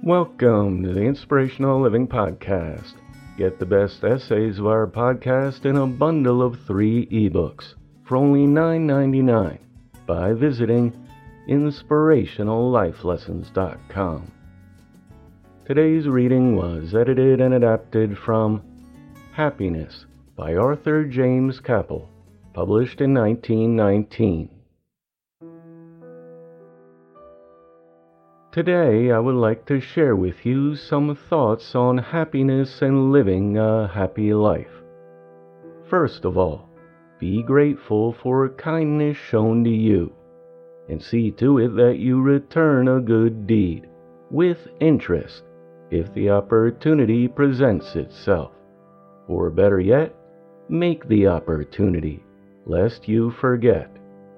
Welcome to the Inspirational Living Podcast. Get the best essays of our podcast in a bundle of 3 ebooks for only $9.99 by visiting InspirationalLifeLessons.com. Today's reading was edited and adapted from Happiness by Arthur James Capel, published in 1919. Today, I would like to share with you some thoughts on happiness and living a happy life. First of all, be grateful for kindness shown to you, and see to it that you return a good deed, with interest, if the opportunity presents itself. Or better yet, make the opportunity, lest you forget.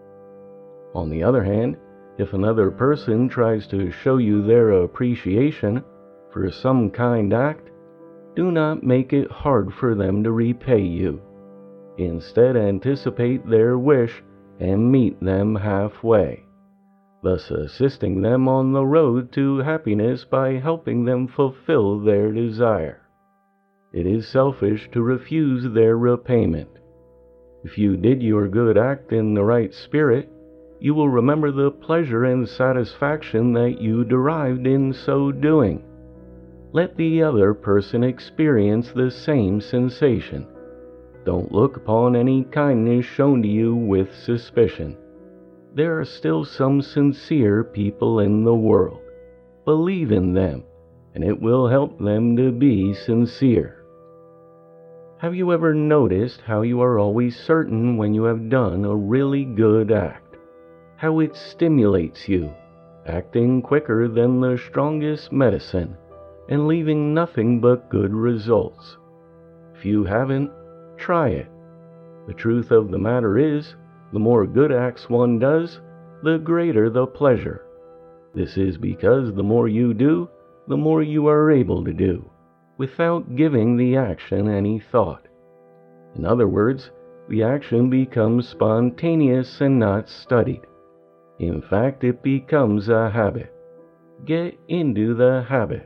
On the other hand, if another person tries to show you their appreciation for some kind act, do not make it hard for them to repay you. Instead, anticipate their wish and meet them halfway, thus assisting them on the road to happiness by helping them fulfill their desire. It is selfish to refuse their repayment. If you did your good act in the right spirit, you will remember the pleasure and satisfaction that you derived in so doing. Let the other person experience the same sensation. Don't look upon any kindness shown to you with suspicion. There are still some sincere people in the world. Believe in them, and it will help them to be sincere. Have you ever noticed how you are always certain when you have done a really good act? How it stimulates you, acting quicker than the strongest medicine, and leaving nothing but good results. If you haven't, try it. The truth of the matter is, the more good acts one does, the greater the pleasure. This is because the more you do, the more you are able to do, without giving the action any thought. In other words, the action becomes spontaneous and not studied. In fact, it becomes a habit. Get into the habit.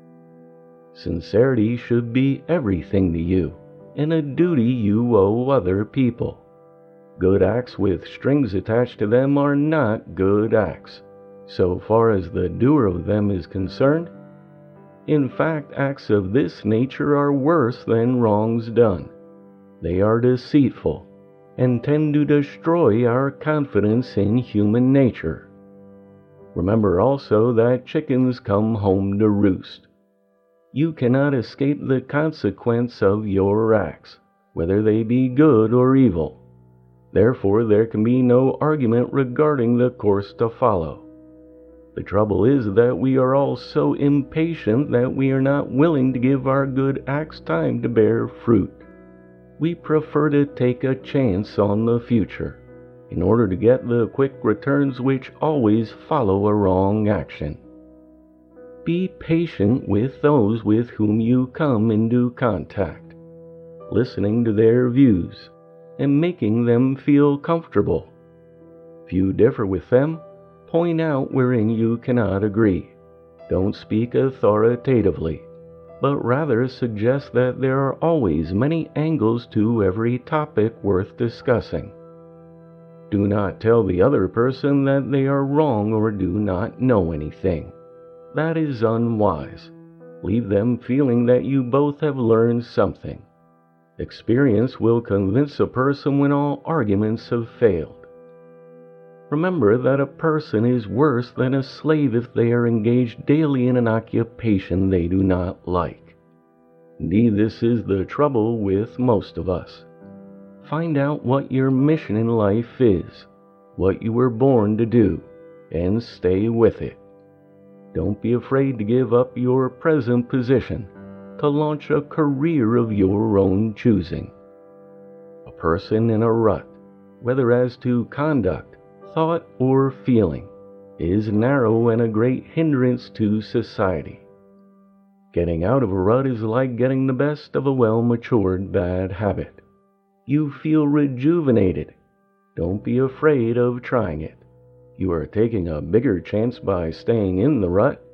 Sincerity should be everything to you, and a duty you owe other people. Good acts with strings attached to them are not good acts, so far as the doer of them is concerned. In fact, acts of this nature are worse than wrongs done. They are deceitful, and tend to destroy our confidence in human nature. Remember also that chickens come home to roost. You cannot escape the consequence of your acts, whether they be good or evil. Therefore, there can be no argument regarding the course to follow. The trouble is that we are all so impatient that we are not willing to give our good acts time to bear fruit. We prefer to take a chance on the future, in order to get the quick returns which always follow a wrong action. Be patient with those with whom you come into contact, listening to their views, and making them feel comfortable. If you differ with them, point out wherein you cannot agree. Don't speak authoritatively, but rather suggest that there are always many angles to every topic worth discussing. Do not tell the other person that they are wrong or do not know anything. That is unwise. Leave them feeling that you both have learned something. Experience will convince a person when all arguments have failed. Remember that a person is worse than a slave if they are engaged daily in an occupation they do not like. Indeed, this is the trouble with most of us. Find out what your mission in life is, what you were born to do, and stay with it. Don't be afraid to give up your present position to launch a career of your own choosing. A person in a rut, whether as to conduct, thought, or feeling, is narrow and a great hindrance to society. Getting out of a rut is like getting the best of a well-matured bad habit. You feel rejuvenated. Don't be afraid of trying it. You are taking a bigger chance by staying in the rut.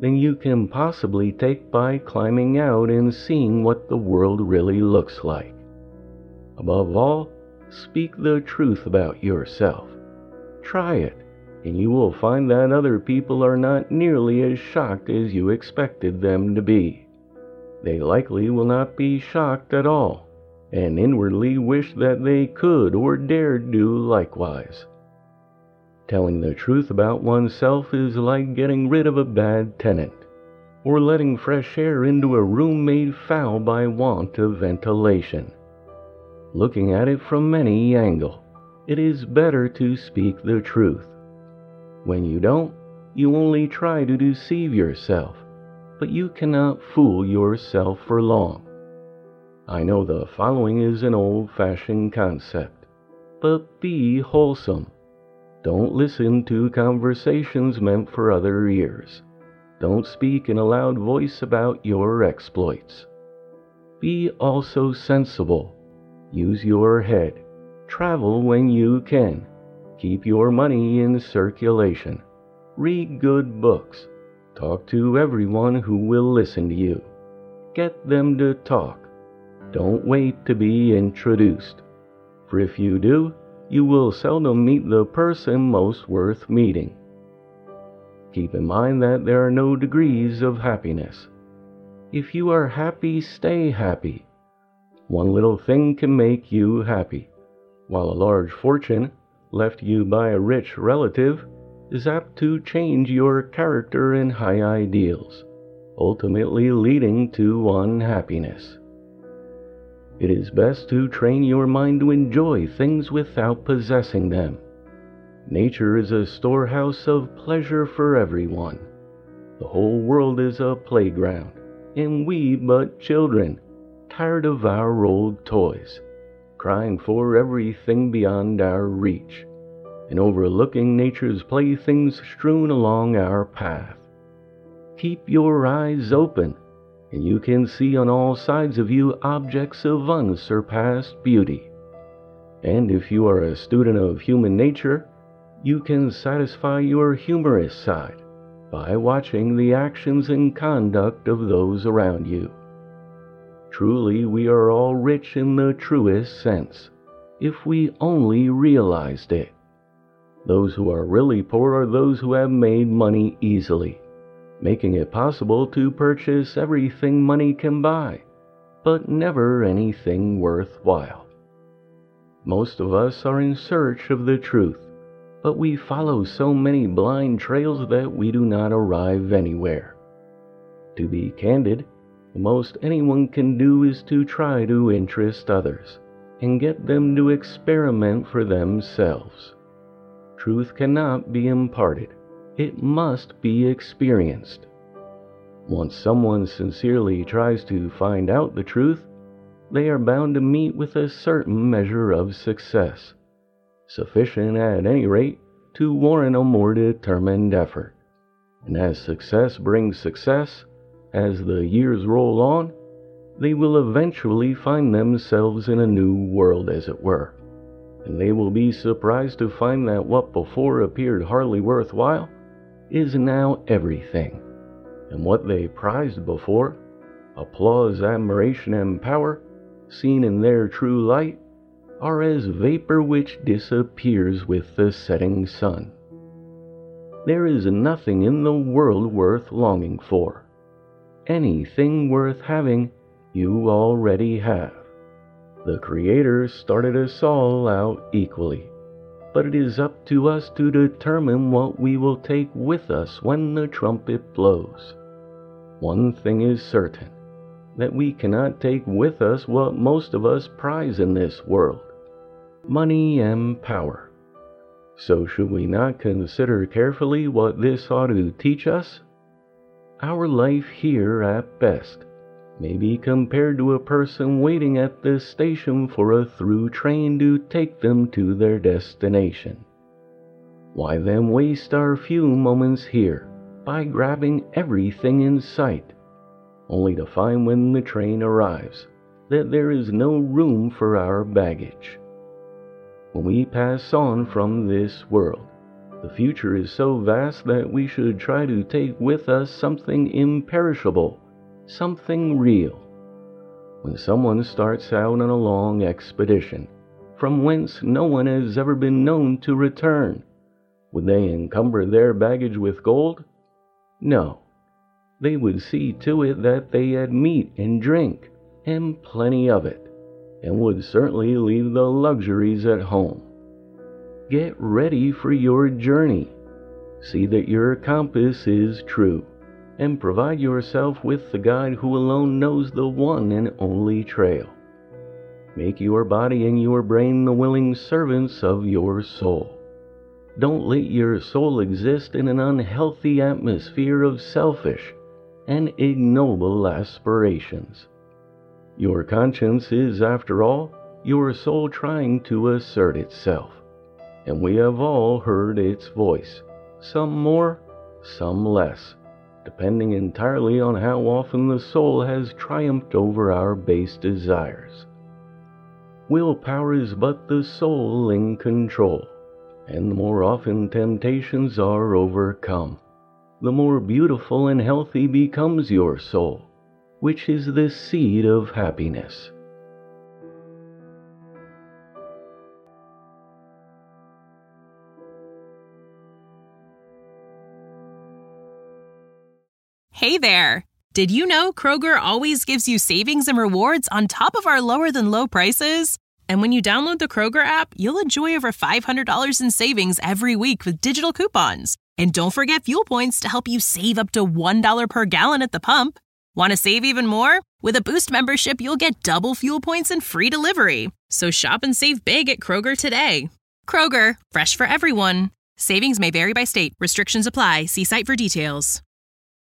than you can possibly take by climbing out and seeing what the world really looks like. Above all, speak the truth about yourself. Try it, and you will find that other people are not nearly as shocked as you expected them to be. They likely will not be shocked at all, and inwardly wish that they could or dared do likewise. Telling the truth about oneself is like getting rid of a bad tenant, or letting fresh air into a room made foul by want of ventilation. Looking at it from any angle, it is better to speak the truth. When you don't, you only try to deceive yourself, but you cannot fool yourself for long. I know the following is an old-fashioned concept, but be wholesome. Don't listen to conversations meant for other ears. Don't speak in a loud voice about your exploits. Be also sensible. Use your head. Travel when you can. Keep your money in circulation. Read good books. Talk to everyone who will listen to you. Get them to talk. Don't wait to be introduced. For if you do, you will seldom meet the person most worth meeting. Keep in mind that there are no degrees of happiness. If you are happy, stay happy. One little thing can make you happy, while a large fortune, left you by a rich relative, is apt to change your character and high ideals, ultimately leading to unhappiness. It is best to train your mind to enjoy things without possessing them. Nature is a storehouse of pleasure for everyone. The whole world is a playground, and we but children, tired of our old toys, crying for everything beyond our reach, and overlooking nature's playthings strewn along our path. Keep your eyes open, and you can see on all sides of you objects of unsurpassed beauty. And if you are a student of human nature, you can satisfy your humorous side by watching the actions and conduct of those around you. Truly, we are all rich in the truest sense, if we only realized it. Those who are really poor are those who have made money easily, making it possible to purchase everything money can buy, but never anything worthwhile. Most of us are in search of the truth, but we follow so many blind trails that we do not arrive anywhere. To be candid, the most anyone can do is to try to interest others and get them to experiment for themselves. Truth cannot be imparted. It must be experienced. Once someone sincerely tries to find out the truth, they are bound to meet with a certain measure of success, sufficient at any rate to warrant a more determined effort. And as success brings success, as the years roll on, they will eventually find themselves in a new world, as it were, and they will be surprised to find that what before appeared hardly worthwhile is now everything, and what they prized before, applause, admiration, and power, seen in their true light, are as vapor which disappears with the setting sun. There is nothing in the world worth longing for. Anything worth having, you already have. The Creator started us all out equally, but it is up to us to determine what we will take with us when the trumpet blows. One thing is certain, that we cannot take with us what most of us prize in this world: money and power. So should we not consider carefully what this ought to teach us? Our life here, at best, may be compared to a person waiting at the station for a through train to take them to their destination. Why then waste our few moments here by grabbing everything in sight, only to find when the train arrives that there is no room for our baggage? When we pass on from this world, The future is so vast that we should try to take with us something imperishable, something real. When someone starts out on a long expedition, from whence no one has ever been known to return, would they encumber their baggage with gold? No. They would see to it that they had meat and drink, and plenty of it, and would certainly leave the luxuries at home. Get ready for your journey. See that your compass is true, and provide yourself with the guide who alone knows the one and only trail. Make your body and your brain the willing servants of your soul. Don't let your soul exist in an unhealthy atmosphere of selfish and ignoble aspirations. Your conscience is, after all, your soul trying to assert itself, and we have all heard its voice, some more, some less, depending entirely on how often the soul has triumphed over our base desires. Willpower is but the soul in control, and the more often temptations are overcome, the more beautiful and healthy becomes your soul, which is the seed of happiness. Hey there! Did you know Kroger always gives you savings and rewards on top of our lower-than-low prices? And when you download the Kroger app, you'll enjoy over $500 in savings every week with digital coupons. And don't forget fuel points to help you save up to $1 per gallon at the pump. Want to save even more? With a Boost membership, you'll get double fuel points and free delivery. So shop and save big at Kroger today. Kroger, fresh for everyone. Savings may vary by state. Restrictions apply. See site for details.